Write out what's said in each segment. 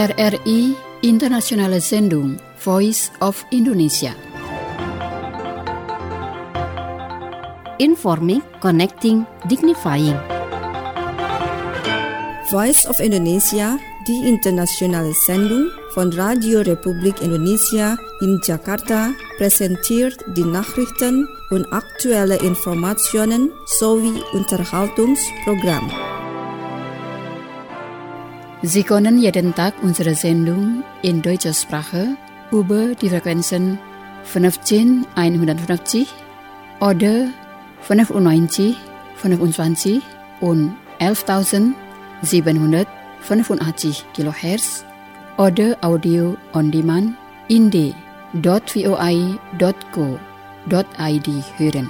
RRI Internationale Sendung Voice of Indonesia. Informing, connecting, dignifying. Voice of Indonesia, die internationale Sendung von Radio Republik Indonesia in Jakarta, präsentiert die Nachrichten und aktuelle Informationen sowie Unterhaltungsprogramm. Sie können jeden Tag unsere Sendung in deutscher Sprache über die Frequenzen 15150 oder 95, 25 und 11.785 kHz oder Audio on Demand in d.voi.co.id hören.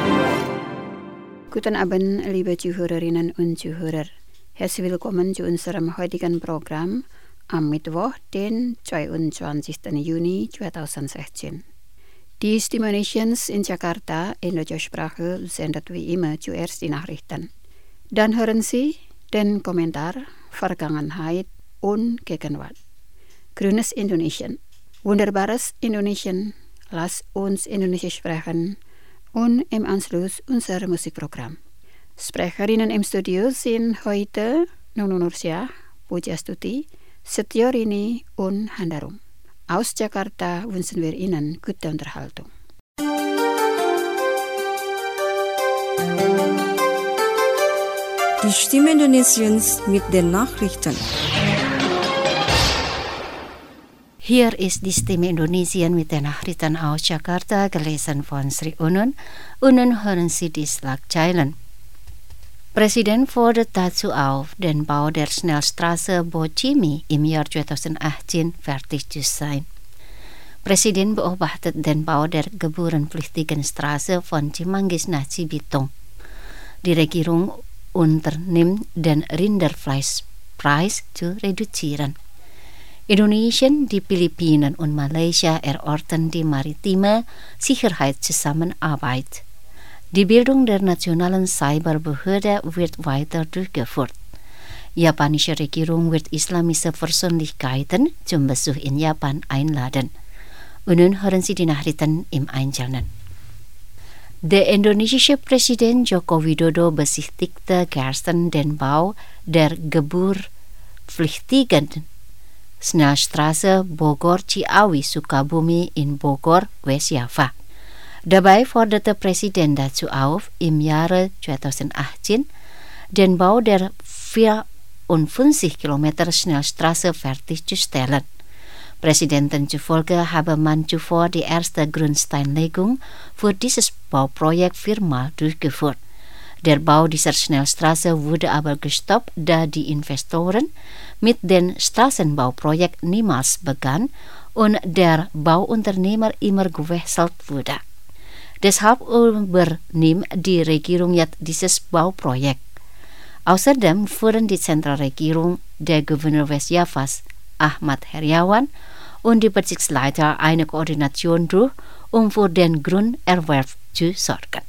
Guten Abend, liebe Zuhörerinnen und Zuhörer. Herzlich willkommen zu unserem heutigen Programm am Mittwoch, den 22. Juni 2016. Die Stimme Nations in Jakarta in deutscher Sprache sendet wie immer zuerst die Nachrichten. Dann hören Sie den Kommentar Vergangenheit und Gegenwart. Grünes Indonesien. Wunderbares Indonesien. Lass uns Indonesisch sprechen. Und im Anschluss unser Musikprogramm. Sprecherinnen im Studio sind heute Nunu Nursyah, Pujastuti, Setio Rini und Handarum. Aus Jakarta wünschen wir Ihnen gute Unterhaltung. Die Stimme Indonesiens mit den Nachrichten. Hier ist die Stimme Indonesien mit den Nachrichten aus Jakarta, gelesen von Sri Unun. Und nun hören Sie die Schlagzeilen. Presiden fordert dazu auf, den Bau der Schnellstraße Bocimi im Jahr 2018 fertig zu sein. Presiden beobachtet den Bau der gebührenpflichtigen Straße von Cimanggis nach Cibitung. Die Regierung unternimmt, den Rinderfleischpreis zu reduzieren. Indonesien, die Philippinen und Malaysia erörtern die maritime Sicherheitszusammenarbeit. Die Bildung der nationalen Cyberbehörde wird weiter durchgeführt. Japanische Regierung wird islamische Persönlichkeiten zum Besuch in Japan einladen. Und nun hören Sie die Nachrichten im Einzelnen. Der indonesische Präsident Joko Widodo besichtigte gestern den Bau der gebührenpflichtigen Schnellstraße Bogor-Ciawi-Sukabumi in Bogor, West-Java. Dabei forderte Presiden dazu auf, im Jahre 2018 den Bau der 54 Kilometer Schnellstraße fertigzustellen. Präsidenten zufolge habe man zuvor die erste Grundsteinlegung für dieses Bauprojekt viermal durchgeführt. Der Bau dieser Schnellstraße wurde aber gestoppt, da die Investoren mit dem Straßenbauprojekt niemals begann und der Bauunternehmer immer gewechselt wurde. Deshalb übernimmt die Regierung jetzt dieses Bauprojekt. Außerdem führen die Zentralregierung, der Gouverneur West-Javas Ahmad Heriawan und die Bezirksleiter eine Koordination durch, um für den Grunderwerb zu sorgen.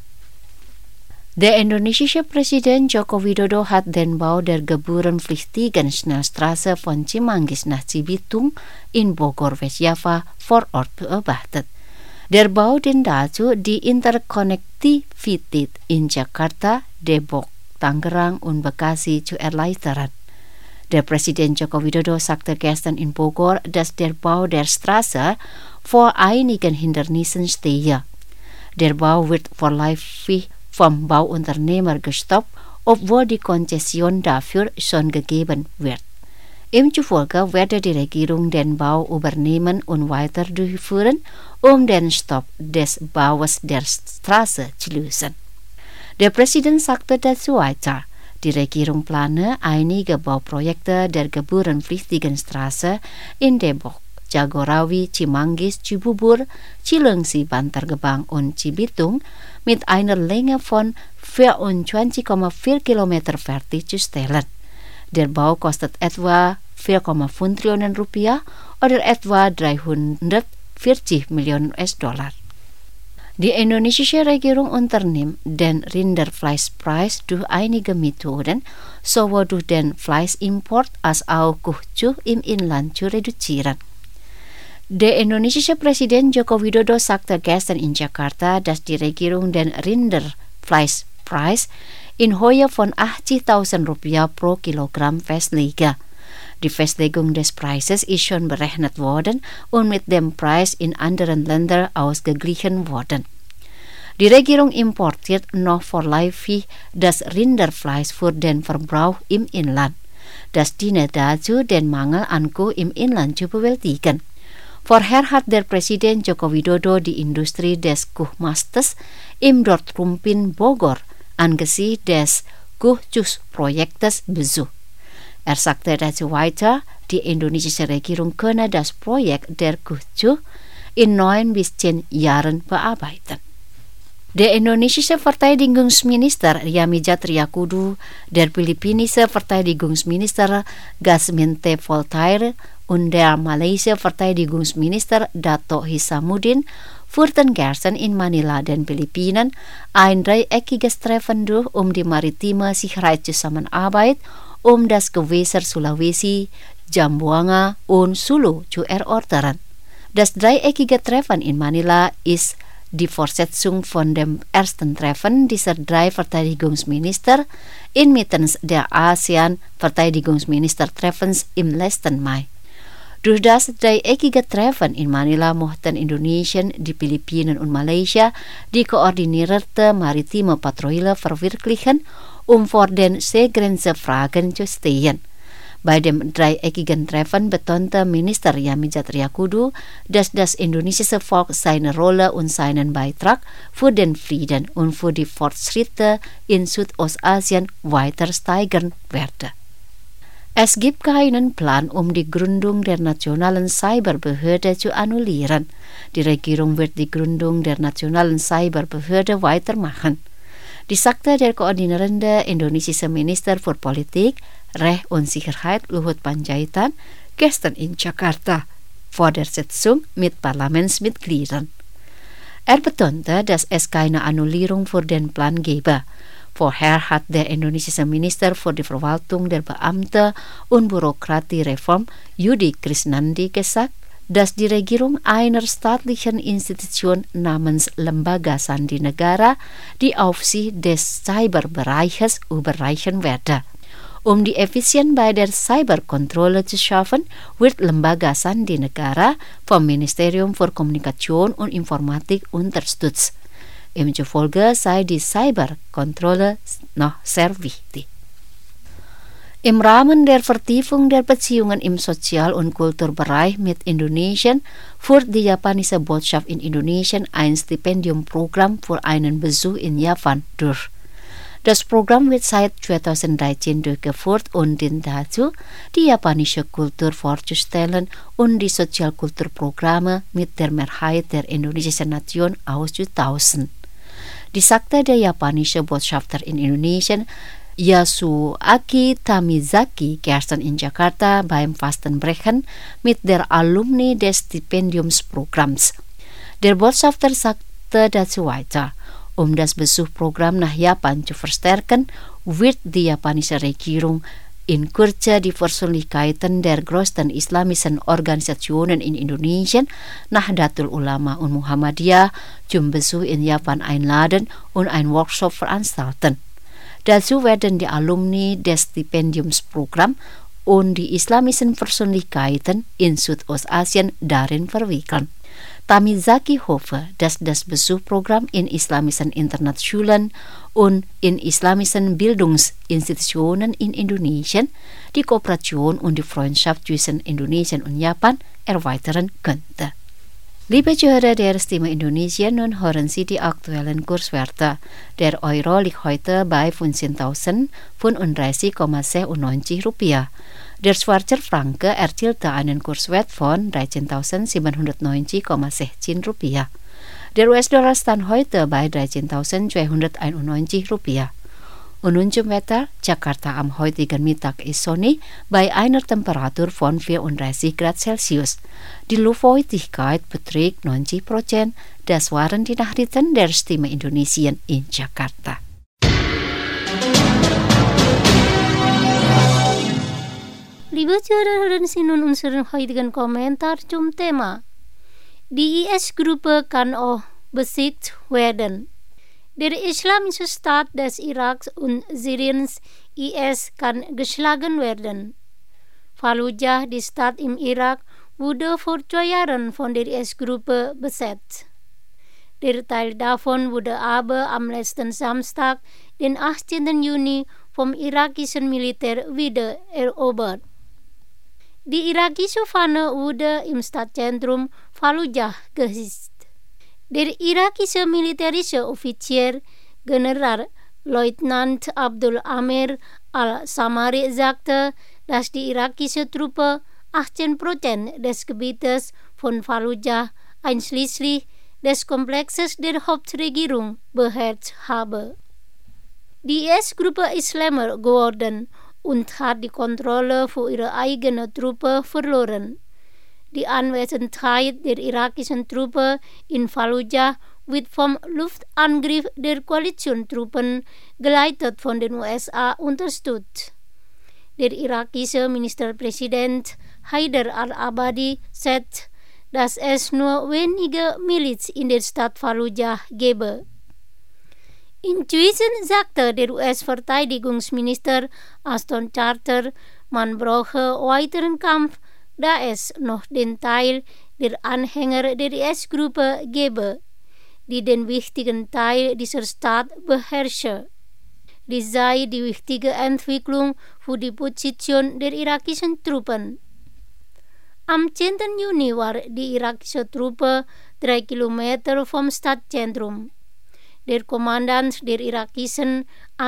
Der indonesische Präsident Joko Widodo hat den Bau der gebührenpflichtigen Schnellstraße von Cimanggis nach Cibitung in Bogor, West-Java vor Ort beobachtet. Der Bau dient dazu, die Interkonnektivität in Jakarta, Depok, Tangerang und Bekasi zu erleichtern. Der Präsident Joko Widodo sagte gestern in Bogor, dass der Bau der Straße vor einigen Hindernissen stehe. Der Bau wird vorläufig vom Bauunternehmer gestoppt, obwohl die Konzession dafür schon gegeben wird. Ihm zufolge werde die Regierung den Bau übernehmen und weiter durchführen, um den Stopp des Baues der Straße zu lösen. Der Präsident sagte dazu weiter, die Regierung plane einige Bauprojekte der gebührenpflichtigen Straße in Depok, Jagorawi, Cimanggis, Cibubur, Cileungsi, Bantar Gebang und Cibitung mit einer Länge von 24,4 Kilometer fertigzustellen. Der Bau kostet etwa 4,5 Trillionen Rupiah oder etwa 340 Millionen US-Dollar. Die indonesische Regierung unternimmt den Rinderfleischpreis durch einige Methoden, sowohl durch den Fleischimport als auch Kuhcuh im Inland zu reduzieren. Der indonesische Präsident Joko Widodo sagte gestern in Jakarta, dass die Regierung den Rinderfleischpreis in Höhe von 80.000 Rupiah pro Kilogramm festlege. Die Festlegung des Preises ist schon berechnet worden und mit dem Preis in anderen Ländern ausgeglichen worden. Die Regierung importiert noch vorläufig das Rinderfleisch für den Verbrauch im Inland. Das diene dazu, den Mangel an Kuh im Inland zu bewältigen. Vorher hat der Präsident Joko Widodo die Industrie des Kuhmastes im Dortrumpin Bogor angesichts des Kuhcuh-Projektes besucht. Er sagte dazu weiter, die indonesische Regierung könne das Projekt der Kuhcuh in 9 bis 10 Jahren bearbeiten. Der indonesische Verteidigungsminister Yamizat Riyakudu, der philippinische Verteidigungsminister Gasminte Voltaire und der malaysische Verteidigungsminister Dato Hisamuddin führten gestern in Manila, den Philippinen, ein dreieckiges Treffen durch, um die maritime Sicherheitszusammenarbeit um das Gewässer Sulawesi, Zamboanga und Sulu zu erörtern. Das dreieckige Treffen in Manila ist die Fortsetzung von dem ersten Treffen dieser 3 Verteidigungsminister inmitten der ASEAN-Verteidigungsministertreffens im letzten Mai. Durch das dreieckige Treffen in Manila mochten Indonesien, die Philippinen und Malaysia die koordinierte maritime Patrouille verwirklichen, um vor den Seegrenzefragen zu stehen. Bei dem dreieckigen Treffen betonte Minister Yamizat Riyakudu, dass das indonesische Volk seine Rolle und seinen Beitrag für den Frieden und für die Fortschritte in Südostasien weiter steigern werde. Es gibt keinen Plan, um die Gründung der nationalen Cyberbehörde zu annullieren. Die Regierung wird die Gründung der nationalen Cyberbehörde weitermachen. Dies sagte der koordinierende indonesische Minister für Politik, Recht und Sicherheit Luhut Panjaitan gestern in Jakarta vor der Sitzung mit Parlamentsmitgliedern. Er betonte, dass es keine Annullierung für den Plan gebe. Vorher hat der indonesische Minister für die Verwaltung der Beamte und Bürokratiereform Yudi Krisnandi gesagt, dass die Regierung einer staatlichen Institution namens Lembaga Sandi Negara die Aufsicht des Cyberbereiches überreichen werde. Um die Effizienz bei der Cyberkontrolle zu schaffen, wird Lembaga Sandi Negara vom Ministerium für Kommunikation und Informatik unterstützt. Demzufolge sei die Cyberkontrolle noch sehr wichtig. Im Rahmen der Vertiefung der Beziehungen im Sozial- und Kulturbereich mit Indonesien führt die japanische Botschaft in Indonesien ein Stipendiumprogramm für einen Besuch in Japan durch. Das Programm wird seit 2013 durchgeführt und dient dazu, die japanische Kultur vorzustellen und die Sozialkulturprogramme mit der Mehrheit der indonesischen Nation auszutauschen. Dies sagte der japanische Botschafter in Indonesien Yasuaki Tamizaki gestern in Jakarta beim Fastenbrechen mit der Alumni des Stipendiumsprogramms. Der Botschafter sagte dazu weiter, um das Besuchprogramm nach Japan zu verstärken, wird die japanische Regierung in Kürze die Persönlichkeiten der größten islamischen Organisationen in Indonesien, Nahdlatul Ulama und Muhammadiyah, zum Besuch in Japan einladen und einen Workshop veranstalten. Dazu werden die Alumni des Stipendiumsprogramms und die islamischen Persönlichkeiten in Südostasien darin verwickelt. Tamizaki hoffe, dass das Besuchprogramm in islamischen Internatsschulen und in islamischen Bildungsinstitutionen in Indonesien die Kooperation und die Freundschaft zwischen Indonesien und Japan erweitern könnte. Liebe Zuhörer der Stimme Indonesia, nun hören Sie die aktuellen Kurswerte. Der Euro liegt heute bei 15.035,96 Rupiah. Der Schweizer Franke erzielte einen Kurswert von 13.790,16 Rupiah. Der US-Dollar stand heute bei 13.291 Rupiah. Und unserem Wetter, Jakarta am heutigen Mittag ist sonnig bei einer Temperatur von 34 Grad Celsius. Die Luftfeuchtigkeit beträgt 90%. Das waren die Nachrichten der Stimme Indonesien in Jakarta. Liebe Zuhörerinnen und unseren heutigen Kommentar zum Thema. Die IS-Gruppe kann auch besiegt werden. Der Islamische Staat des Iraks und Syriens IS kann geschlagen werden. Fallujah, die Stadt im Irak, wurde vor 2 Jahren von der IS-Gruppe besetzt. Der Teil davon wurde aber am letzten Samstag, den 18. Juni, vom irakischen Militär wieder erobert. Die irakische Fahne wurde im Stadtzentrum Fallujah gehisst. Der irakische militärische Offizier General Leutnant Abdul Amir al-Samari sagte, dass die irakische Truppe 18% des Gebietes von Fallujah einschließlich des Komplexes der Hauptregierung beherrscht habe. Die IS-Gruppe ist schlimmer geworden und hat die Kontrolle für ihre eigene Truppe verloren. Die Anwesenheit der irakischen Truppe in Fallujah wird vom Luftangriff der Koalitionstruppen, geleitet von den USA, unterstützt. Der irakische Ministerpräsident Haider al-Abadi sagt, dass es nur wenige Miliz in der Stadt Fallujah gebe. Inzwischen sagte der US-Verteidigungsminister Ashton Carter, man brauche weiteren Kampf, da es noch den Teil der Anhänger der IS-Gruppe gebe, die den wichtigen Teil dieser Stadt beherrsche. Dies sei die wichtige Entwicklung für die Position der irakischen Truppen. Am 10. Juni war die irakische Truppe 3 Kilometer vom Stadtzentrum. Der Kommandant der irakischen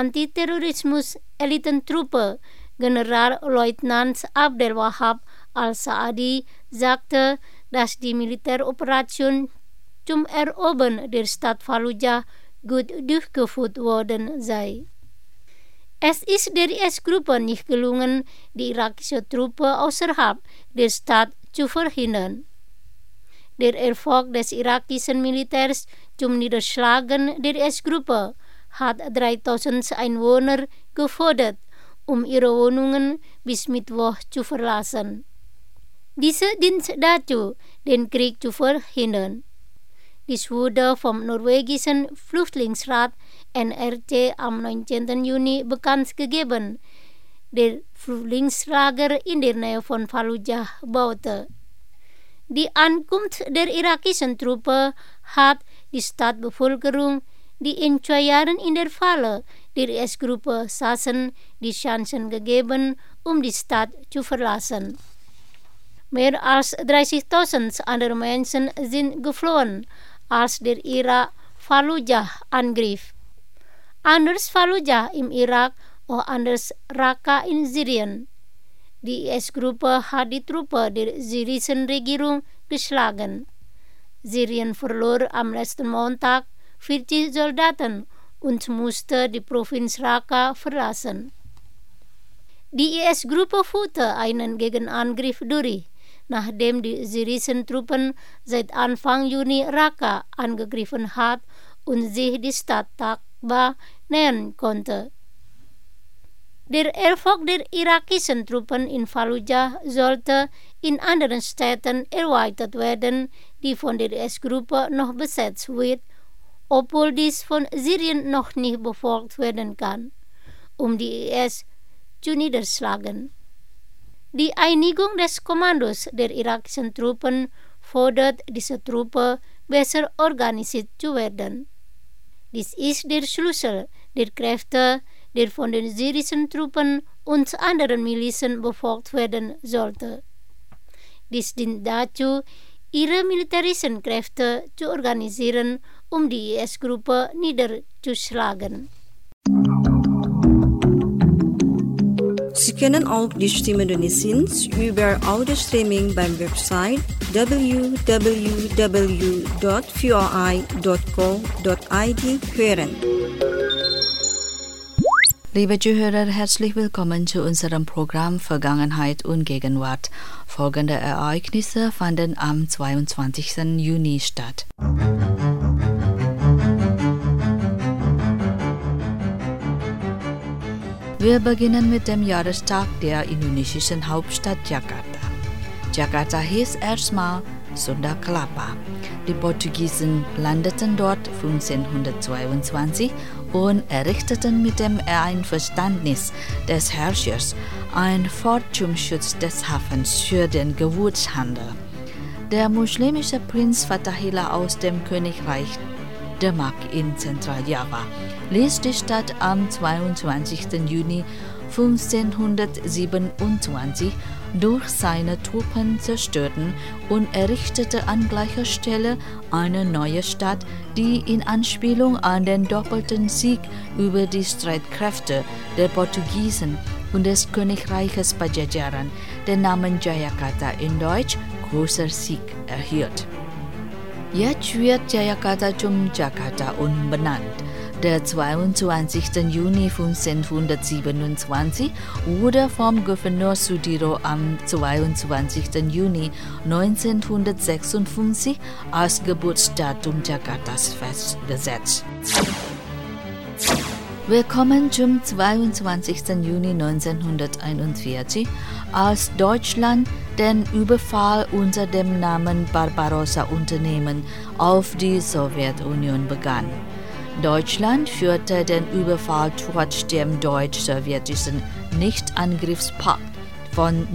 Antiterrorismus-Elitentruppe, Generalleutnant Abdel Wahab al-Saadi, sagte, dass die Militäroperation zum Erobern der Stadt Fallujah gut durchgeführt worden sei. Es ist der IS-Gruppe nicht gelungen, die irakische Truppe außerhalb der Stadt zu verhindern. Der Erfolg des irakischen Militärs zum Niederschlagen der IS-Gruppe hat 3000 Einwohner gefordert, um ihre Wohnungen bis Mittwoch zu verlassen. Diese dient dazu, den Krieg zu verhindern. Dies wurde vom norwegischen Flüchtlingsrat NRC am 19. Juni bekannt gegeben, der Flüchtlingslager in der Nähe von Fallujah baute. Die Ankunft der irakischen Truppe hat die Stadtbevölkerung, die in 2 Jahren in der Falle der IS-Gruppe saßen, die Chancen gegeben, um die Stadt zu verlassen. Mehr als 30.000 andere Menschen sind geflohen, als der Irak Fallujah angriff. Anders Fallujah im Irak, auch anders Raqqa in Syrien. Die IS-Gruppe hat die Truppe der syrischen Regierung geschlagen. Syrien verlor am letzten Montag 40 Soldaten und musste die Provinz Raqqa verlassen. Die IS-Gruppe führte einen Gegenangriff durch, nachdem die syrischen Truppen seit Anfang Juni Raqqa angegriffen hat und sich die Stadt Taqba nähern konnte. Der Erfolg der irakischen Truppen in Fallujah sollte in anderen Städten erweitert werden, die von der IS-Gruppe noch besetzt wird, obwohl dies von Syrien noch nicht befolgt werden kann, um die IS zu niederschlagen. Die Einigung des Kommandos der irakischen Truppen fordert diese Truppe, besser organisiert zu werden. Dies ist der Schlüssel der Kräfte, der von den syrischen Truppen und anderen Milizen befolgt werden sollte. Dies dient dazu, ihre militärischen Kräfte zu organisieren, um die IS-Gruppe niederzuschlagen. Sie können auch die Stimme Indonesiens über Audio-Streaming beim Website www.voi.co.id hören. Liebe Zuhörer, herzlich willkommen zu unserem Programm Vergangenheit und Gegenwart. Folgende Ereignisse fanden am 22. Juni statt. Wir beginnen mit dem Jahrestag der indonesischen Hauptstadt Jakarta. Jakarta hieß erstmal Sunda Kelapa. Die Portugiesen landeten dort 1522 und errichteten mit dem Einverständnis des Herrschers ein Fort zum Schutz des Hafens für den Gewürzhandel. Der muslimische Prinz Fatahillah aus dem Königreich Demak in Zentraljava ließ die Stadt am 22. Juni 1527 durch seine Truppen zerstören und errichtete an gleicher Stelle eine neue Stadt, die in Anspielung an den doppelten Sieg über die Streitkräfte der Portugiesen und des Königreiches Pajajaran den Namen Jayakarta in Deutsch großer Sieg erhielt. Jetzt wird Jayakarta zum Jakarta umbenannt. Der 22. Juni 1527 wurde vom Gouverneur Sudiro am 22. Juni 1956 als Geburtsdatum Jakartas festgesetzt. Wir kommen zum 22. Juni 1941, als Deutschland den Überfall unter dem Namen Barbarossa-Unternehmen auf die Sowjetunion begann. Deutschland führte den Überfall trotz dem deutsch-sowjetischen Nichtangriffspakt von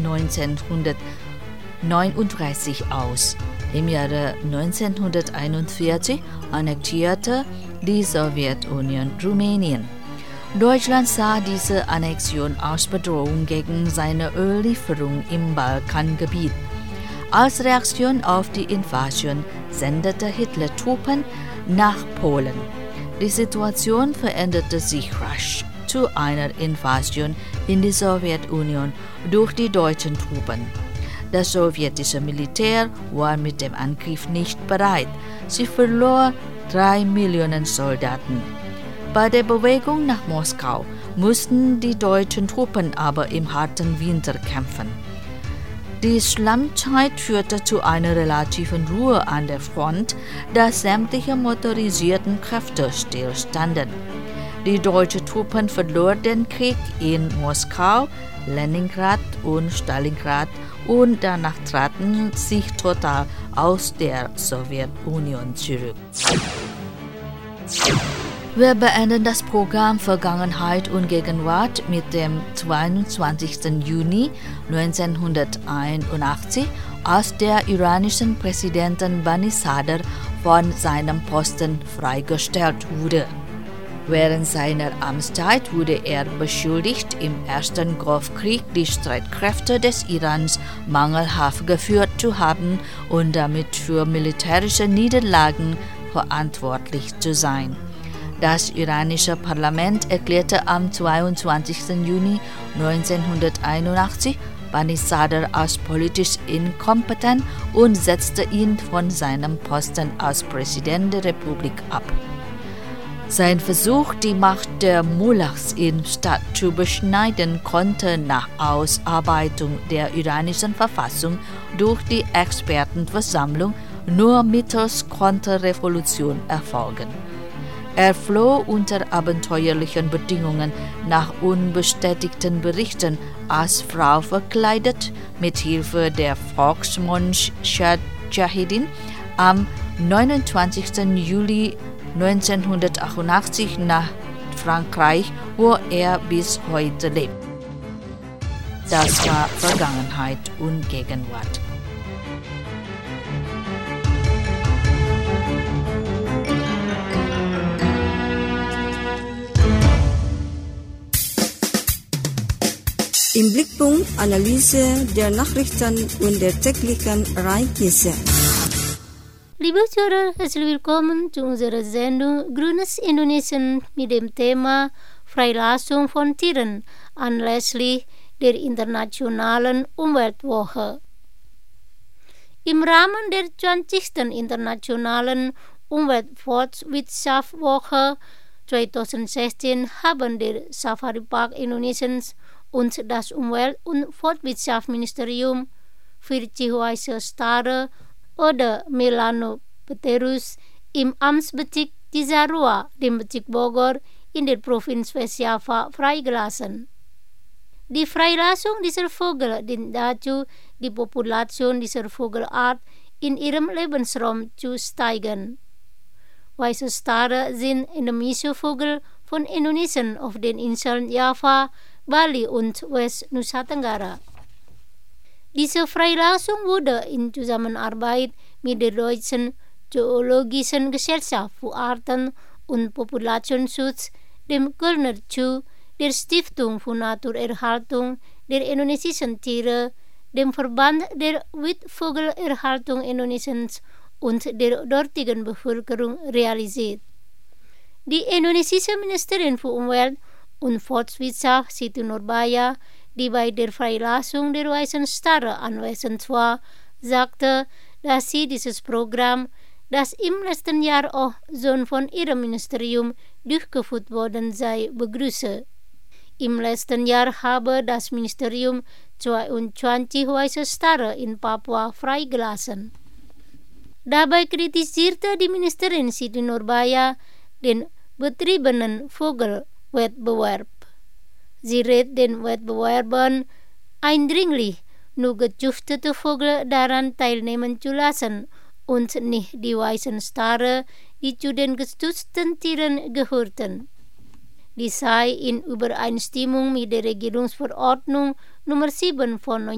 1939 aus. Im Jahre 1941 annektierte die Sowjetunion Rumänien. Deutschland sah diese Annexion als Bedrohung gegen seine Öllieferung im Balkangebiet. Als Reaktion auf die Invasion sendete Hitler Truppen nach Polen. Die Situation veränderte sich rasch zu einer Invasion in die Sowjetunion durch die deutschen Truppen. Das sowjetische Militär war mit dem Angriff nicht bereit. Sie verlor 3 Millionen Soldaten. Bei der Bewegung nach Moskau mussten die deutschen Truppen aber im harten Winter kämpfen. Die Schlammzeit führte zu einer relativen Ruhe an der Front, da sämtliche motorisierten Kräfte stillstanden. Die deutschen Truppen verloren den Krieg in Moskau, Leningrad und Stalingrad und danach traten sie total aus der Sowjetunion zurück. Wir beenden das Programm Vergangenheit und Gegenwart mit dem 22. Juni 1981, als der iranischen Präsidenten Bani Sadr von seinem Posten freigestellt wurde. Während seiner Amtszeit wurde er beschuldigt, im Ersten Golfkrieg die Streitkräfte des Irans mangelhaft geführt zu haben und damit für militärische Niederlagen verantwortlich zu sein. Das iranische Parlament erklärte am 22. Juni 1981 Bani Sadr als politisch inkompetent und setzte ihn von seinem Posten als Präsident der Republik ab. Sein Versuch, die Macht der Mullahs im Staat zu beschneiden, konnte nach Ausarbeitung der iranischen Verfassung durch die Expertenversammlung nur mittels Konterrevolution erfolgen. Er floh unter abenteuerlichen Bedingungen nach unbestätigten Berichten als Frau verkleidet mit Hilfe der Volksmönch Shahidin am 29. Juli 1988 nach Frankreich, wo er bis heute lebt. Das war Vergangenheit und Gegenwart. Im Blickpunkt Analyse der Nachrichten und der täglichen Ereignisse. Liebe Zuhörer, herzlich willkommen zu unserer Sendung Grünes Indonesien mit dem Thema Freilassung von Tieren anlässlich der Internationalen Umweltwoche. Im Rahmen der 20. Internationalen Umweltfortschrittswoche 2016 haben der Safari Park Indonesiens und das Umwelt- und Forstwirtschaftsministerium für Cihuaisa Stare oder Melanopeterus im Amtsbezirk Cisarua, dem Bezirk Bogor, in der Provinz West Java freigelassen. Die Freilassung dieser Vögel dient dazu, die Population dieser Vogelart in ihrem Lebensraum zu steigern. Weiße Stare sind endemische Vögel von Indonesien auf den Inseln Java, Bali und West Nusa Tenggara. Diese Freilassung wurde in Zusammenarbeit mit der Deutschen Zoologischen Gesellschaft für Arten- und Populationsschutz, dem Kölner Zoo, der Stiftung für Naturerhaltung der indonesischen Tiere, dem Verband der Wildvogelerhaltung Indonesiens und der dortigen Bevölkerung realisiert. Die indonesische Ministerin für Umwelt und Forstwirtschaft Siti Nurbaya, die bei der Freilassung der weißen Stare anwesend war, sagte, dass sie dieses Programm, das im letzten Jahr auch schon von ihrem Ministerium durchgeführt worden sei, begrüße. Im letzten Jahr habe das Ministerium 22 weiße Stare in Papua freigelassen. Dabei kritisierte die Ministerin Siti Nurbaya den betriebenen Vogelwettbewerb. Sie rät den Wettbewerbern eindringlich, nur gezüchtete Vögel daran teilnehmen zu lassen und nicht die weißen Stare, die zu den geschützten Tieren gehörten. Dies sei in Übereinstimmung mit der Regierungsverordnung Nummer 7 von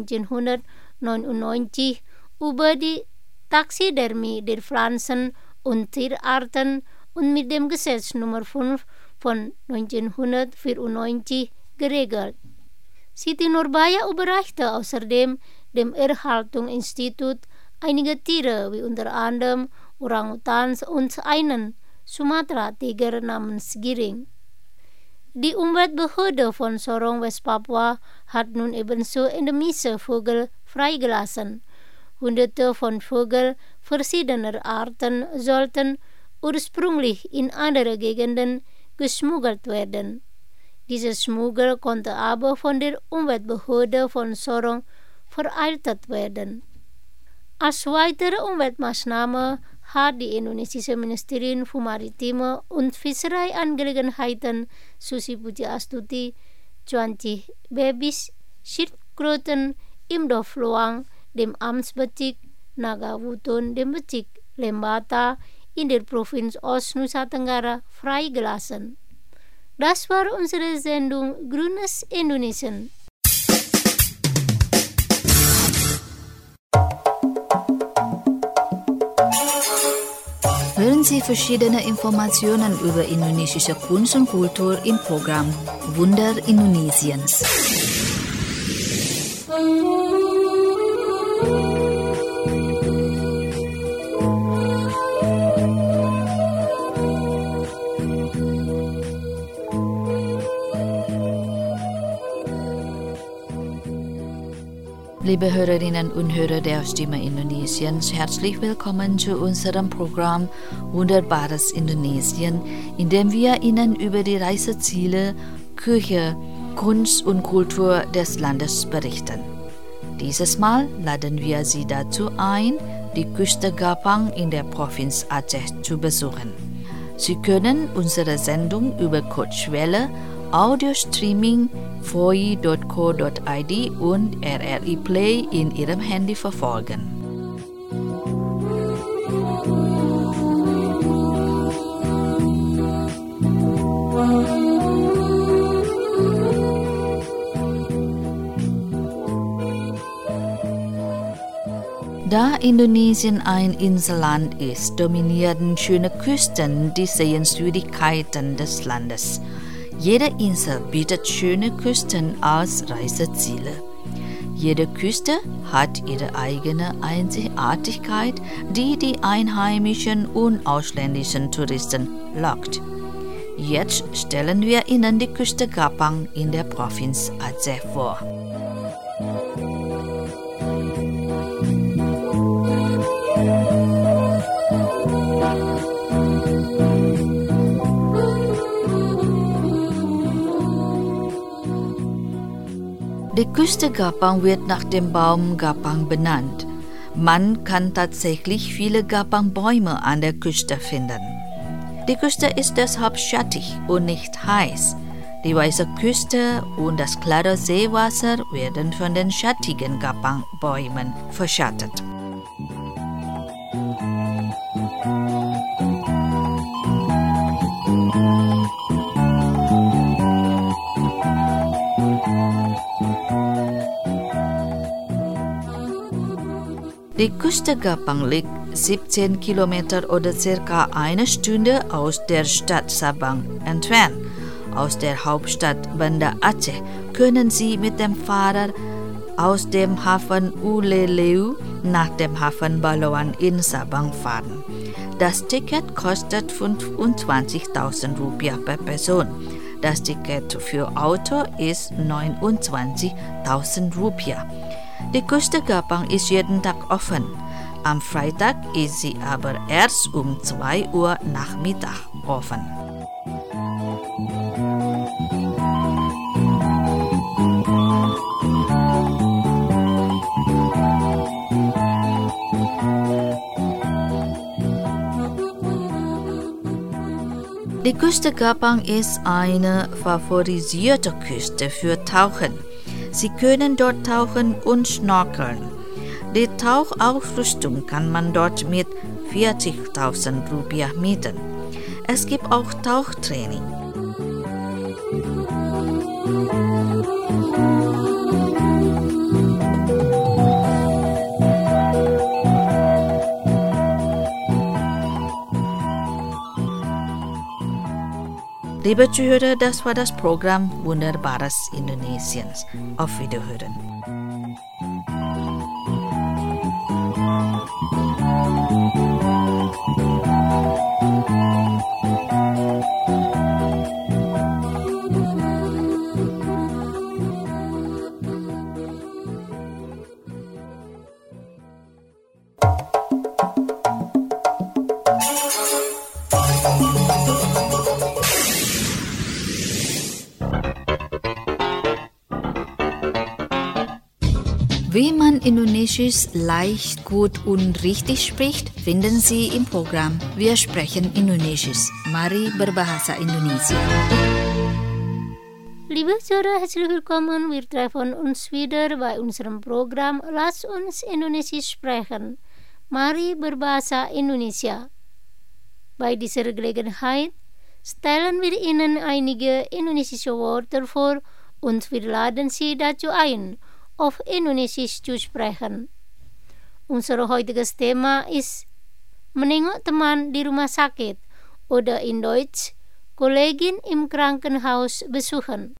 1999 über die Taxidermie der Pflanzen- und Tierarten und mit dem Gesetz Nummer 5 von 1994 geregelt. Siti Nurbaya überreichte außerdem dem Erhaltungsinstitut einige Tiere, wie unter anderem Orangutans und einen Sumatra-Tiger namens Giring. Die Umweltbehörde von Sorong, West-Papua hat nun ebenso endemische Vögel freigelassen. Hunderte von Vögeln verschiedener Arten sollten ursprünglich in andere Gegenden geschmuggelt werden. Dieser Schmuggel konnte aber von der Umweltbehörde von Sorong vereitelt werden. Als weitere Umweltmaßnahme hat die indonesische Ministerin für Maritime und Fischereiangelegenheiten Susi Pujiastuti 20 Babys Schildkröten im Dorf Loang, dem Amtsbezirk Nagawutun, dem Bezirk Lembata in der Provinz Ost Nusa Tenggara freigelassen. Das war unsere Sendung Grünes Indonesien. Hören Sie verschiedene Informationen über indonesische Kunst und Kultur im Programm Wunder Indonesiens. Liebe Hörerinnen und Hörer der Stimme Indonesiens, herzlich willkommen zu unserem Programm Wunderbares Indonesien, in dem wir Ihnen über die Reiseziele, Küche, Kunst und Kultur des Landes berichten. Dieses Mal laden wir Sie dazu ein, die Küste Gapang in der Provinz Aceh zu besuchen. Sie können unsere Sendung über Kurzwelle, Audio-Streaming, voi.co.id und RRI Play in Ihrem Handy verfolgen. Da Indonesien ein Inselland ist, dominieren schöne Küsten die Sehenswürdigkeiten des Landes. Jede Insel bietet schöne Küsten als Reiseziele. Jede Küste hat ihre eigene Einzigartigkeit, die die einheimischen und ausländischen Touristen lockt. Jetzt stellen wir Ihnen die Küste Gapang in der Provinz Aceh vor. Die Küste Gapang wird nach dem Baum Gapang benannt. Man kann tatsächlich viele Gapang-Bäume an der Küste finden. Die Küste ist deshalb schattig und nicht heiß. Die weiße Küste und das klare Seewasser werden von den schattigen Gapang-Bäumen verschattet. Die Küste Gapang liegt 17 Kilometer oder circa eine Stunde aus der Stadt Sabang entfernt. Aus der Hauptstadt Banda Aceh können Sie mit dem Fahrer aus dem Hafen Uleleu nach dem Hafen Balawan in Sabang fahren. Das Ticket kostet 25.000 Rupiah per Person. Das Ticket für Auto ist 29.000 Rupiah. Die Küste Gapang ist jeden Tag offen. Am Freitag ist sie aber erst um 2 Uhr Nachmittag offen. Die Küste Gapang ist eine favorisierte Küste für Tauchen. Sie können dort tauchen und schnorkeln. Die Tauchausrüstung kann man dort mit 40.000 Rupiah mieten. Es gibt auch Tauchtraining. Liebe Zuhörer, das war das Programm Wunderbares Indonesiens. Auf Wiederhören. Wie man Indonesisch leicht, gut und richtig spricht, finden Sie im Programm Wir sprechen Indonesisch. Mari berbahasa Indonesia. Liebe Zuhörer, herzlich willkommen. Wir treffen uns wieder bei unserem Programm Lass uns Indonesisch sprechen. Mari berbahasa Indonesia. Bei dieser Gelegenheit stellen wir Ihnen einige indonesische Wörter vor und wir laden Sie dazu ein, auf Indonesisch zu sprechen. Unser heutiges Thema ist menengok teman di rumah sakit oder in Deutsch Kollegin im Krankenhaus besuchen.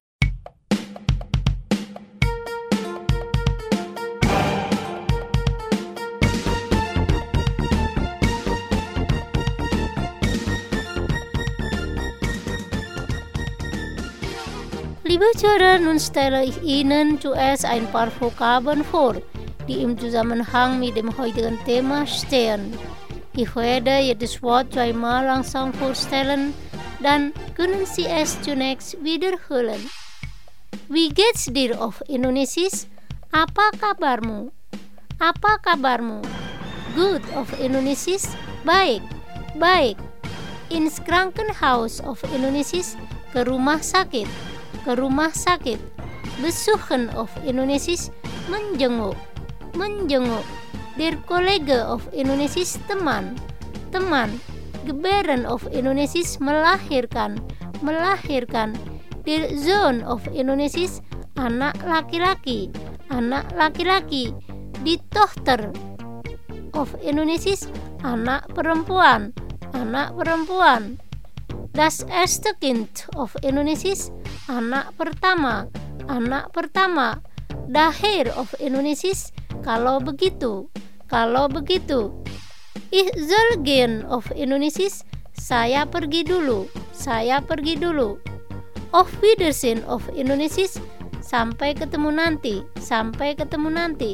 Liebe Zuhörer, nun stelle ich Ihnen zuerst ein paar Vokabeln vor, die im Zusammenhang mit dem heutigen Thema stehen. Ich werde jedes Wort zweimal langsam vorstellen, dann können Sie es zunächst wiederholen. Wie geht's dir auf Indonesisch? Apa kabarmu? Apa kabarmu? Gut auf Indonesisch? Baik, baik. Ins Krankenhaus auf Indonesisch, ke rumah sakit. Ke rumah sakit. Besuchen auf Indonesisch, menjenguk, menjenguk. Der Kollege auf Indonesisch, teman, teman. Gebären auf Indonesisch, melahirkan, melahirkan. Der Sohn auf Indonesisch, anak laki-laki, anak laki-laki. Die Tochter auf Indonesisch, anak perempuan, anak perempuan. Das erste Kind auf Indonesisch, anak pertama, anak pertama. Daher auf Indonesisch, kalau begitu, kalau begitu. Ich soll gehen auf Indonesisch, saya pergi dulu, saya pergi dulu. Auf Wiedersehen auf Indonesisch, sampai ketemu nanti, sampai ketemu nanti.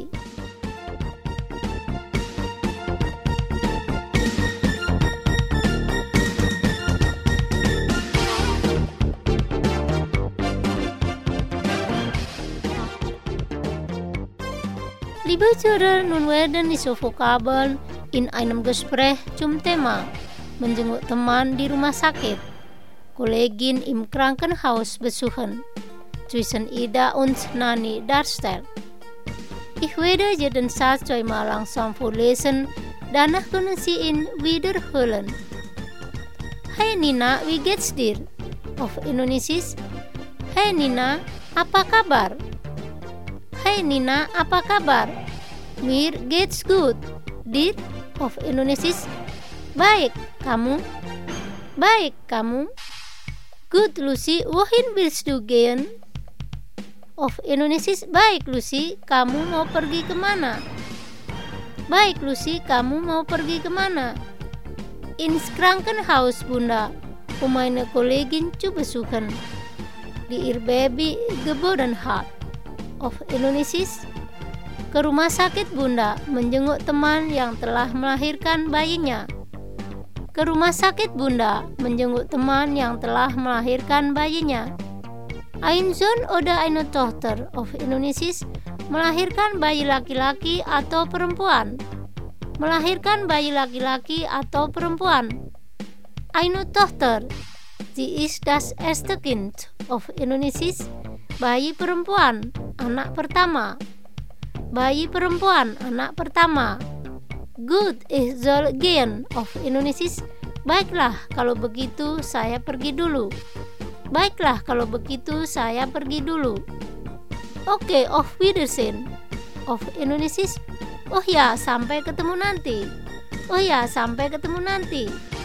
Liebe Zuhörer, nun werden diese Vokabeln in einem Gespräch zum Thema menjenguk teman di rumah sakit, Kollegin im Krankenhaus besuchen, zwischen Ida und Nani darstellen. Ich werde jeden Satz zweimal langsam vorlesen, danach können Sie ihn wiederholen. Hai Nina, wie geht's dir? Auf Indonesisch, Hai Nina, apa kabar? Hai Nina, apa kabar? Mir geht's gut. Dir? Auf Indonesisch, baik, kamu? Baik, kamu? Gut, Lucy, wohin willst du gehen? Auf Indonesisch, baik Lucy, kamu mau pergi kemana? Baik Lucy, kamu mau pergi kemana? Ins Krankenhaus, Bunda, um meine Kollegin zu besuchen. Die ihr Baby geboren hat. Auf Indonesisch, ke rumah sakit Bunda, menjenguk teman yang telah melahirkan bayinya. Ke rumah sakit Bunda, menjenguk teman yang telah melahirkan bayinya. Ein Sohn oder eine Tochter, auf Indonesisch, melahirkan bayi laki-laki atau perempuan. Melahirkan bayi laki-laki atau perempuan. Eine Tochter, sie ist das erste Kind, auf Indonesisch, bayi perempuan, anak pertama. Bayi perempuan, anak pertama. Gut, ich soll gehen, auf Indonesisch, baiklah, kalau begitu saya pergi dulu. Baiklah, kalau begitu saya pergi dulu. Oke, auf Wiedersehen. Auf Indonesisch, oh ya, sampai ketemu nanti. Oh ya, sampai ketemu nanti.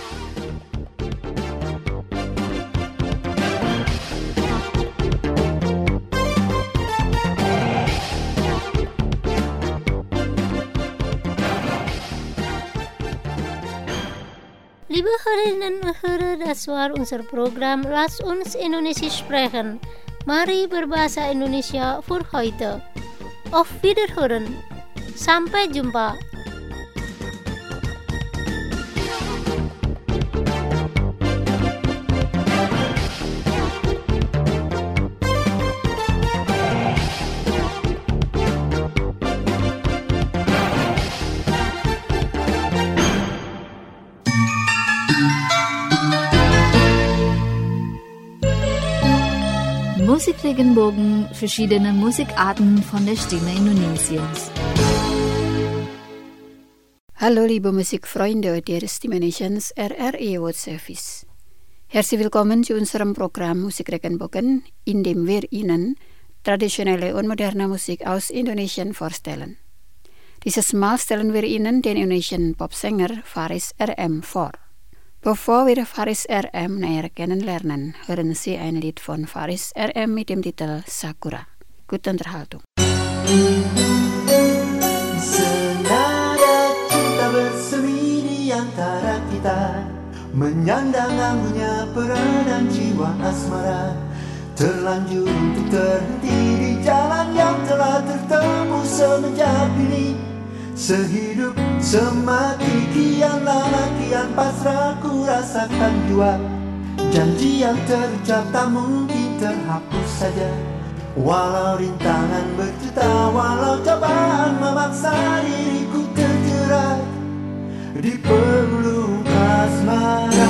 Liebe Hörerinnen und Hörer, das war unser Programm Lass uns Indonesisch sprechen. Mari berbahasa Indonesia für heute. Auf Wiederhören. Sampai jumpa. Musikregenbogen, verschiedene Musikarten von der Stimme Indonesiens. Hallo liebe Musikfreunde der Stimme Nations RRI World Service. Herzlich willkommen zu unserem Programm Musikregenbogen, in dem wir Ihnen traditionelle und moderne Musik aus Indonesien vorstellen. Dieses Mal stellen wir Ihnen den indonesian Popsänger Faris RM vor. Bevor wir Faris RM näher kennenlernen, hören Sie ein Lied von Faris RM mit dem Titel Sakura. Gute Unterhaltung. Senada cinta bersemi di antara kita, menyandang anggunnya peranan jiwa asmara, terlanjur untuk terhenti di jalan yang telah tertempuh semenjak dini. Sehidup semati kian lama kian pasrah ku rasakan jua. Janji yang terucap tak mungkin terhapus saja. Walau rintangan berjuta, walau cobaan memaksa diriku terjerat di peluk asmara.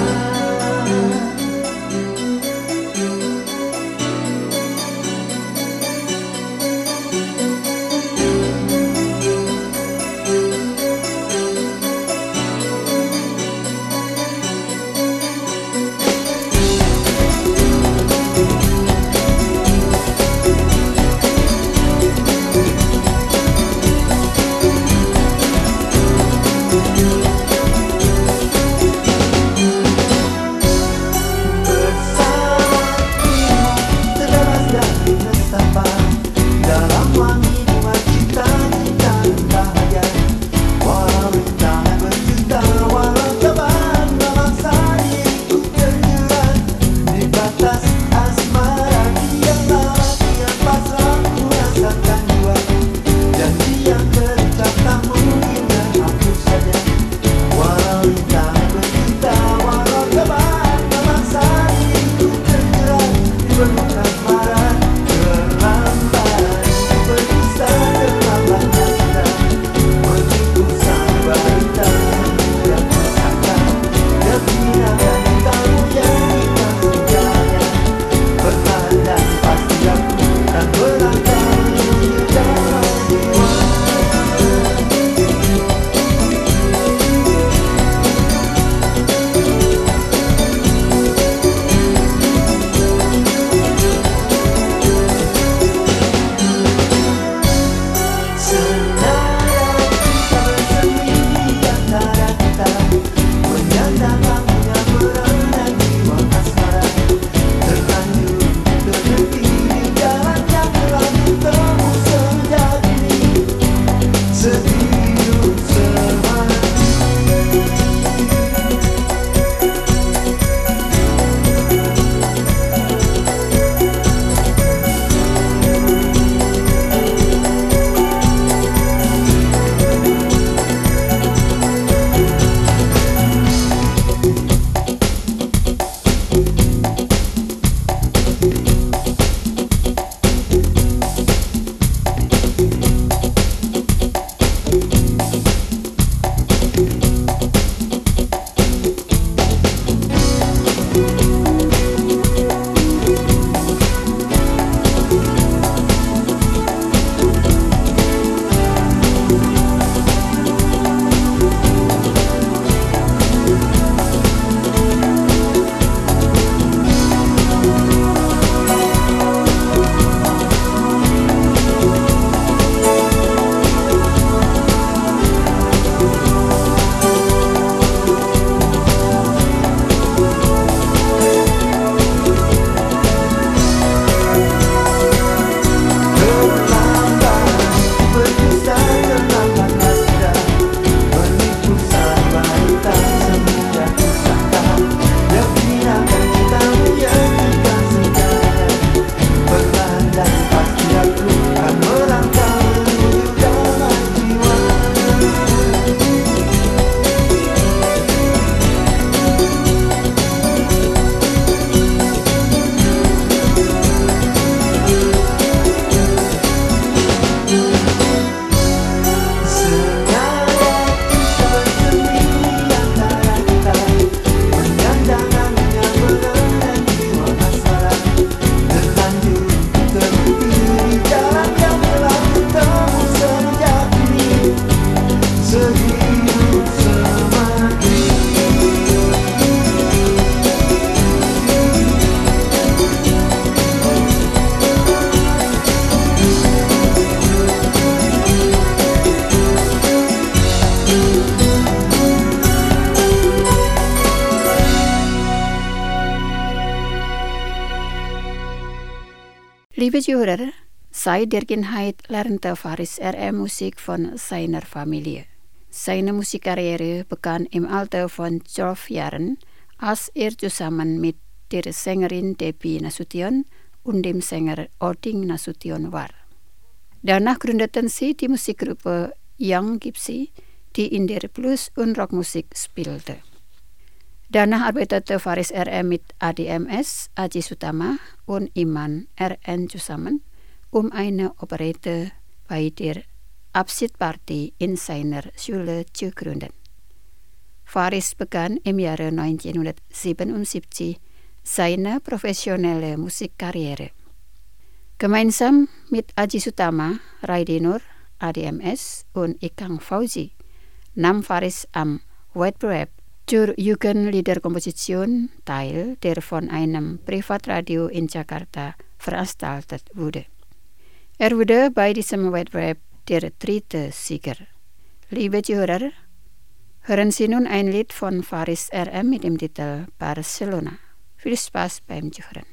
Liebe Zuhörer, zij dergenheid lernte Faris Musik van seiner Familie. Seine muziekcarrière begann im Alter von 12 Jahren, als zusammen mit der Sängerin Debbie Nasution und dem Sänger Odin Nasution war. Danach gründeten sie die Musikgruppe Young Gypsy, die in der Blues- und Rockmusik spielte. Danach arbeitete Faris mit ADMS, Aji Sutama und Iman RN zusammen, eine Operette bei der Abschiedsparty in seiner Schule zu gründen. Faris begann im Jahre 1977 seine professionelle Musikkarriere. Gemeinsam mit Aji Sutama, Raidi Nur, ADMS und Ikang Fauzi nahm Faris am Wettbewerb zur Jugendliederkomposition teil, der von einem Privatradio in Jakarta veranstaltet wurde. Wurde bei diesem Wettbewerb der 3. Sieger. Liebe Zuhörer, hören Sie nun ein Lied von Faris mit dem Titel Barcelona. Viel Spaß beim Zuhören.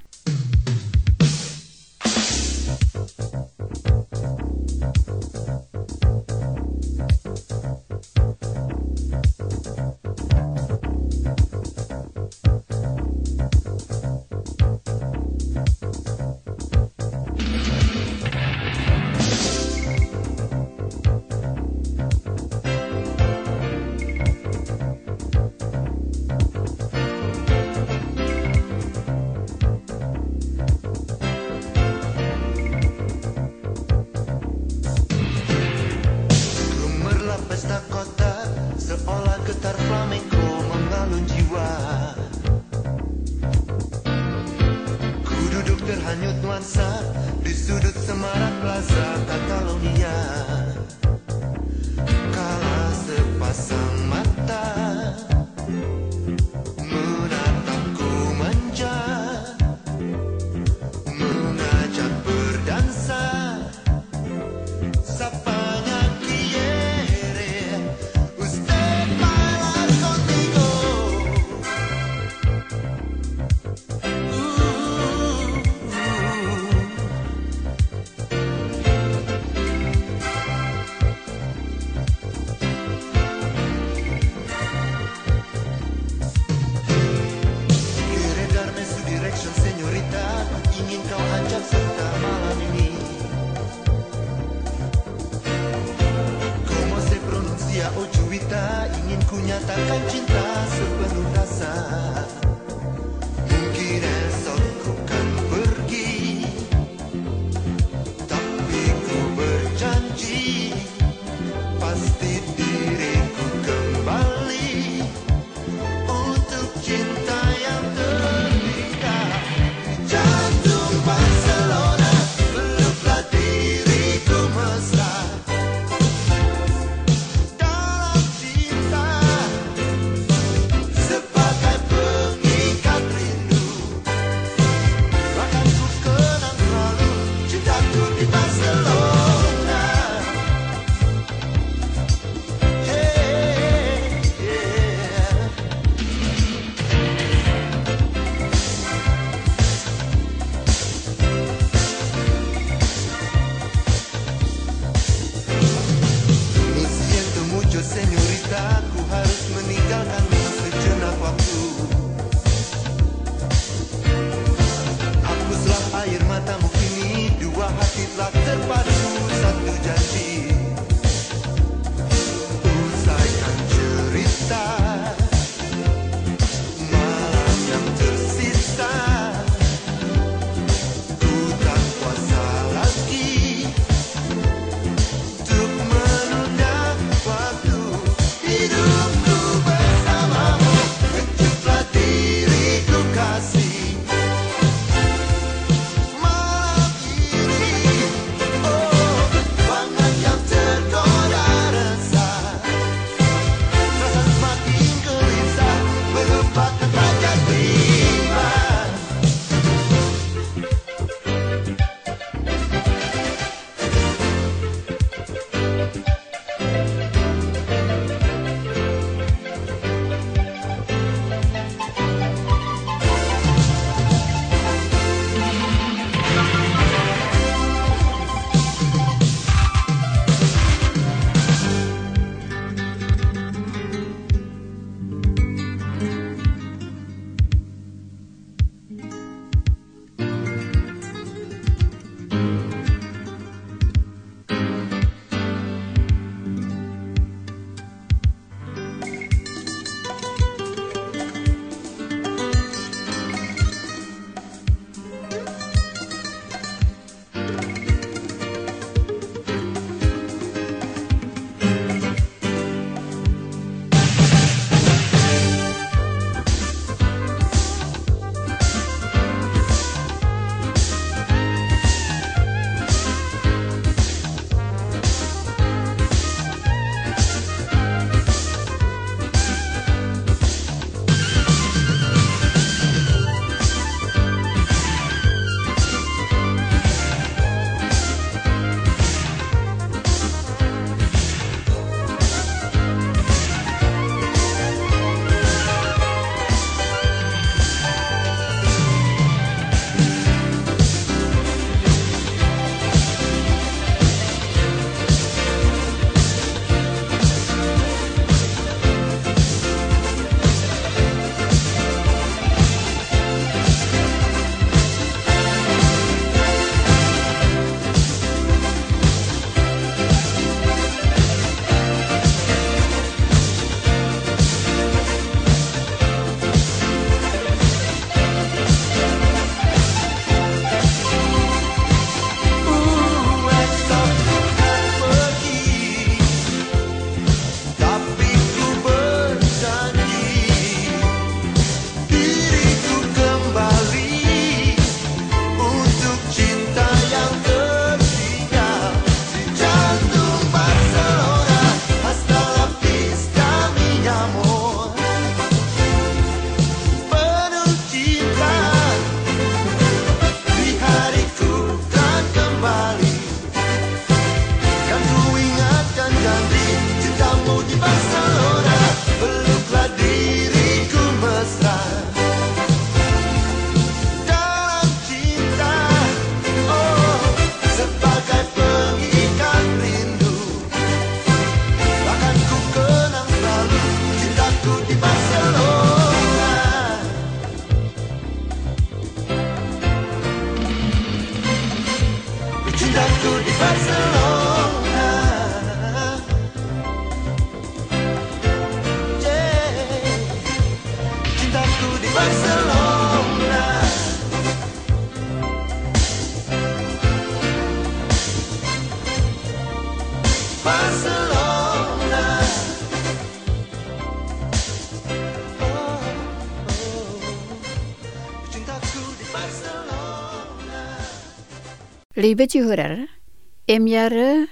Di sudut Semarak Plaza Catalonia, kala sepasang mata menatapku manja, mengajak berdansa, sapanya quiere usted bailar conmigo. Ingin ku nyatakan cinta sepenuh rasa. Mungkin esok ku kan pergi, tapi ku berjanji pasti diriku kembali untuk cinta yang terindah. Jantung Barcelona, peluklah diriku mesra. Señorita, ku harus meninggalkanmu sejenak waktu. Hapuslah air matamu kini, dua hati telah terpadu satu janji. Usaikan cerita malam yang tersisa, ku tak kuasa lagi untuk menunda waktu. Hidupku bersamamu, kejutlah diriku kasih. Malam ini, oh, ruangan yang Liebe Zuhörer, im Jahre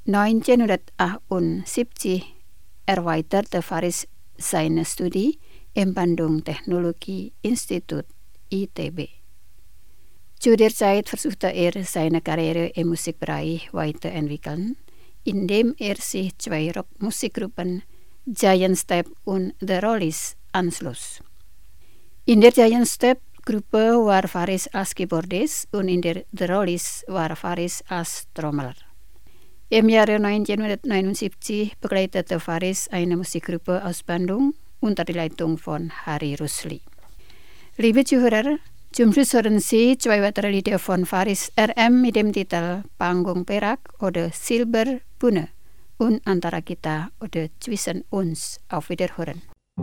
1970 erweiterte Faris seine Studie im Bandung Technologie Institut ITB. Zu der Zeit versuchte seine Karriere im Musikbereich weiterentwickeln, indem sich 2 Rockmusikgruppen Giant Step und The Rollies anschloss. In der Giant Step-Gruppe war Faris als Keyboardist und in der The Rollies war Faris als Trommeler. Im Jahre 1979 begleitete Faris eine Musikgruppe aus Bandung unter der Leitung von Harry Rusli. Liebe Zuhörer, zum Schluss hören Sie 2 weitere Lieder von Faris RM mit dem Titel Panggung Perak oder Silberbühne und Antara Kita oder Zwischen uns. Auf Wiederhören.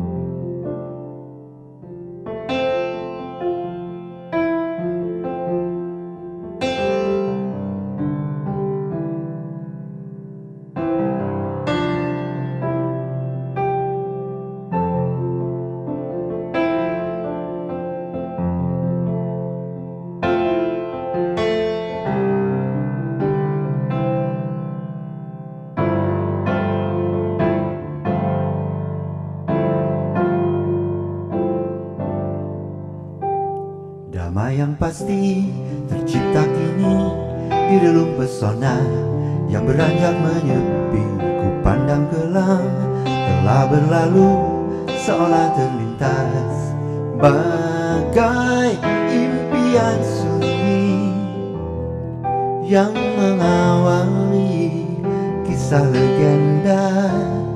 Damai yang pasti tercipta kini di relung pesona yang beranjak menyepi. Ku pandang kelam telah berlalu seolah terlintas bagai impian sunyi yang mengawali kisah legenda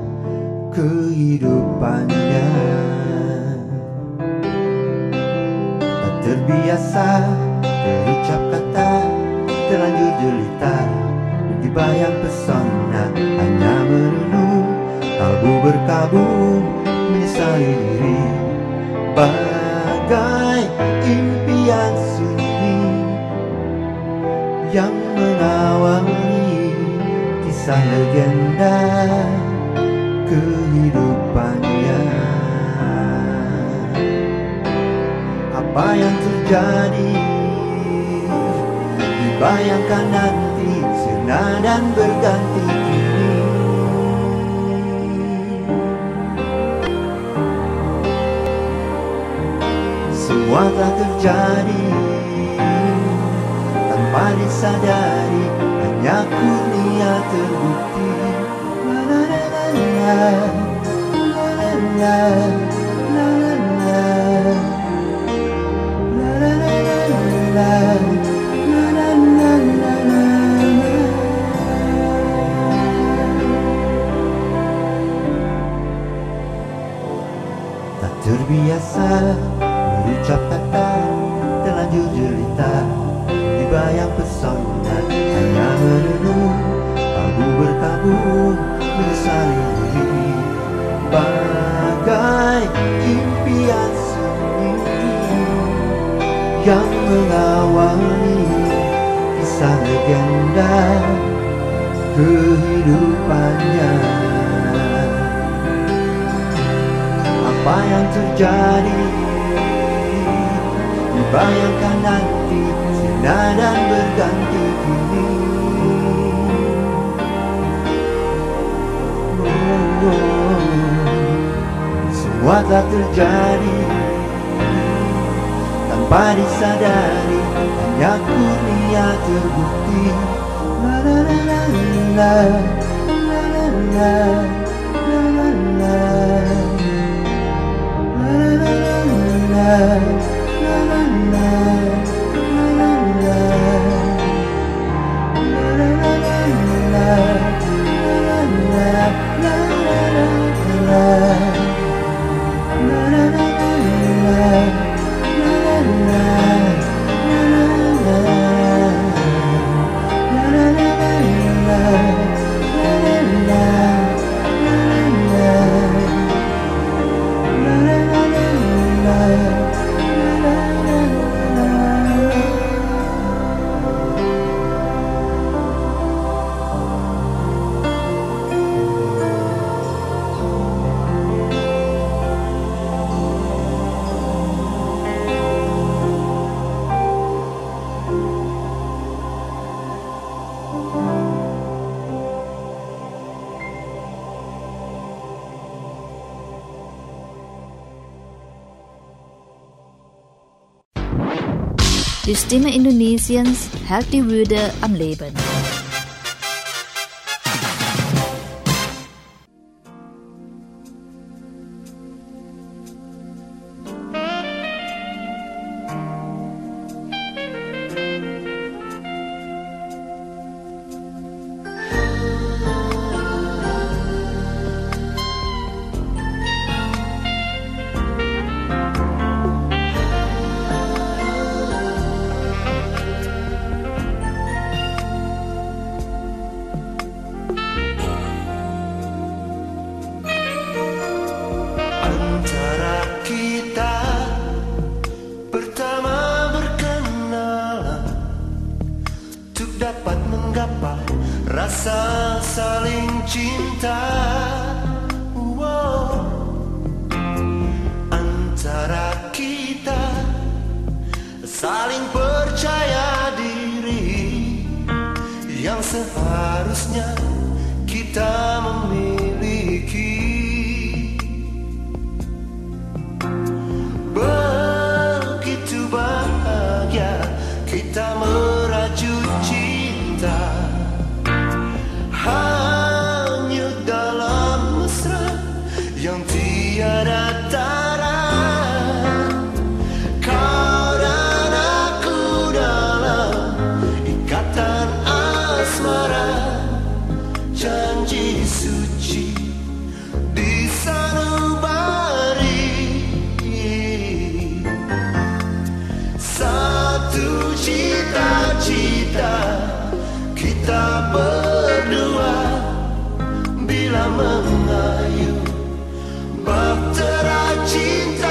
kehidupannya. Terbiasa terucap kata, terlanjur jelita, dan dibayang pesona hanya merenung, kalbu berkabung, menyesali diri bagai impian sunyi yang mengawali kisah legenda kehidupannya. Apa yang terjadi dibayangkan nanti, sirna dan berganti kini. Semua telah terjadi tanpa disadari, hanya kurnia terbukti. La la la la la la la la. Tak terbiasa berucap kata, terlanjur jelita, dibayang pesona hanya merenung, kalbu berkabung, menyesali diri bagai impian yang mengawali kisah legenda kehidupannya. Apa yang terjadi dibayangkan nanti, sirna dan berganti kini. Semua telah terjadi tanpa disadari, hanya kurnia terbukti. La la la la la la la la la la la la Die Stimme Indonesiens hält die Würde am Leben. Rasa saling cinta, antara kita saling percaya diri, yang seharusnya kita memiliki. Begitu bahagia kita merajut cinta, hanyut dalam mesra yang tiada tara. Kau dan aku dalam ikatan asmara, janji suci di sanubari. Satu cita-cita kita berdua, bila mengayuh bahtera cinta.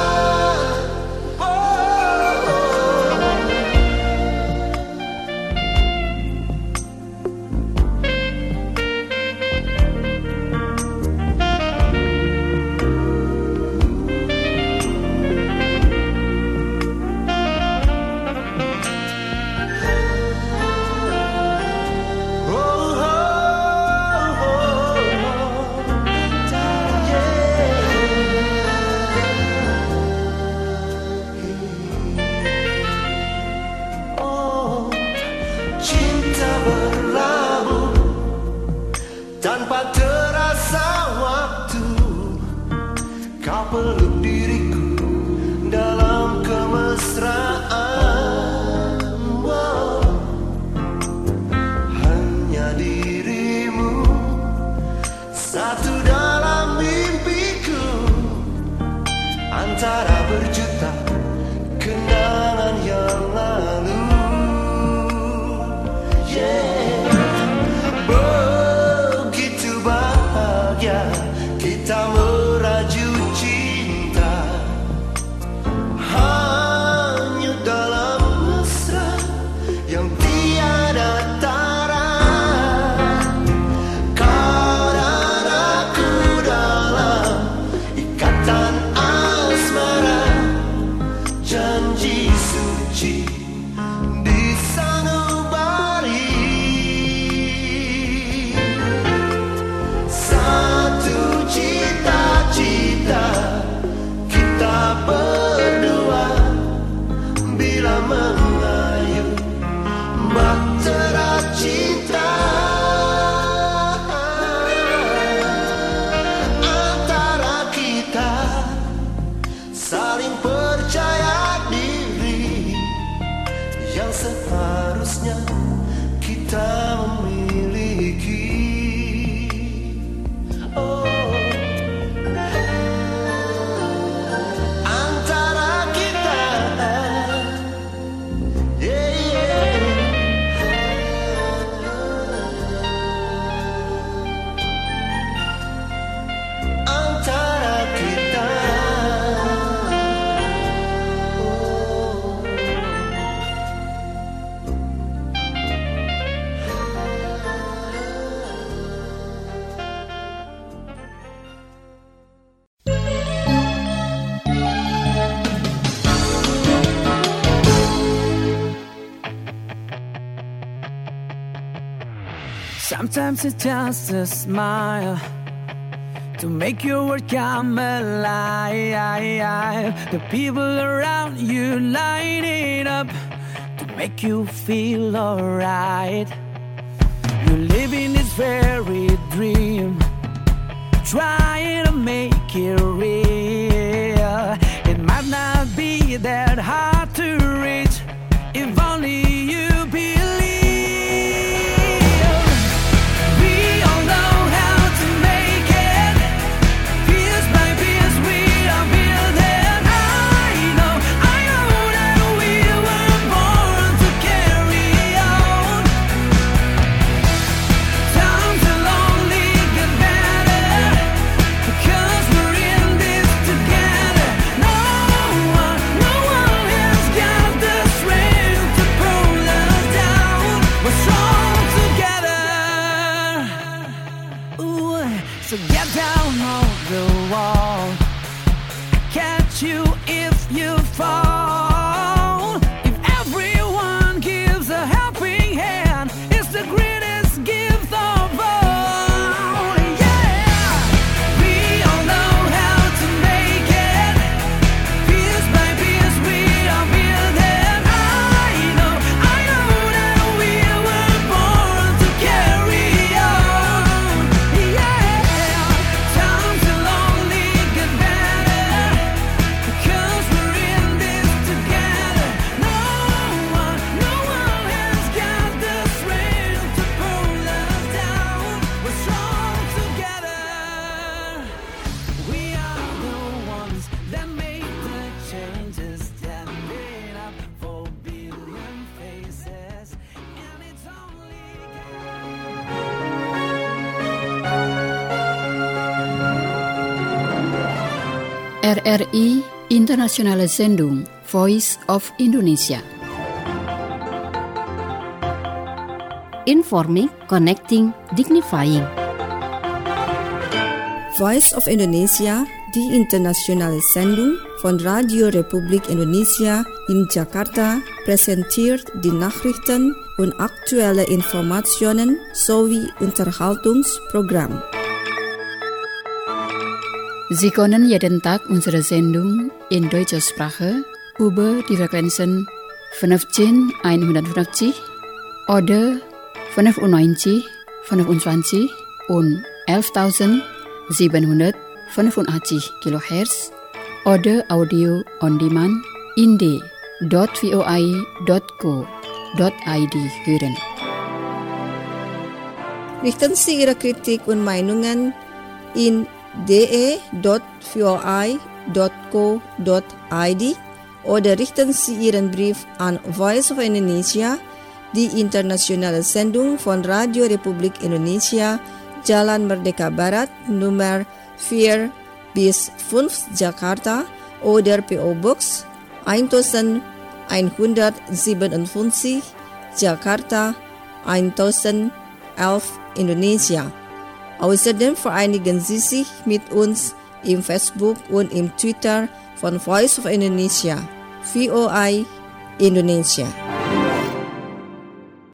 Tanpa terasa waktu, kau peluk diriku dalam kemesraan. Hanya dirimu satu dalam mimpiku, antara berjuta kenangan yang lalu. Kita merajut cinta, hanyut dalam mesra yang tiada tara. Kau dan aku dalam ikatan asmara, janji suci di sanubari. Cita-cita kita berdua, bila mengayuh bahtera cinta. Antara kita saling percaya diri, yang seharusnya kita memiliki. Sometimes it's just a smile to make your world come alive. The people around you light it up make you feel alright. You live in this very dream, trying to make it real. It might not be that hard to reach if only you believe. We all know how to make it. Piece by piece we are building. I know that we were born to carry on. Times will only get better because we're in this together. No one has got the strength to pull us down. We're strong together. Ooh, so get down on the wall. Catch you if you fall. If everyone gives a helping hand, it's the greatest gift of all. Yeah, we all know how to make it. Piece by piece we are building. I know that we were born to carry on. Yeah, times will only get better because we're in this together. No one has got the strength to pull us down. We're strong together. We are the ones that make the changes, standing up for billion faces, and it's only RRI Internationale Sendung Voice of Indonesia. Informing, connecting, dignifying. Voice of Indonesia, die internationale Sendung von Radio Republik Indonesia in Jakarta, präsentiert die Nachrichten und aktuelle Informationen sowie Unterhaltungsprogramm. Sie können jeden Tag unsere Sendung in deutscher Sprache über die Frequenzen 15150 oder 95, 25 und 11.785 kHz oder Audio on Demand in d.voi.co.id hören. Richten Sie Ihre Kritik und Meinungen in de.voi.co.id oder richten Sie Ihren Brief an Voice of Indonesia, die internationale Sendung von Radio Republik Indonesia, Jalan Merdeka Barat, Nummer 4-5 Jakarta oder PO Box 1157 Jakarta 1011 Indonesia. Außerdem vereinigen Sie sich mit uns im Facebook und im Twitter von Voice of Indonesia, VOI Indonesia.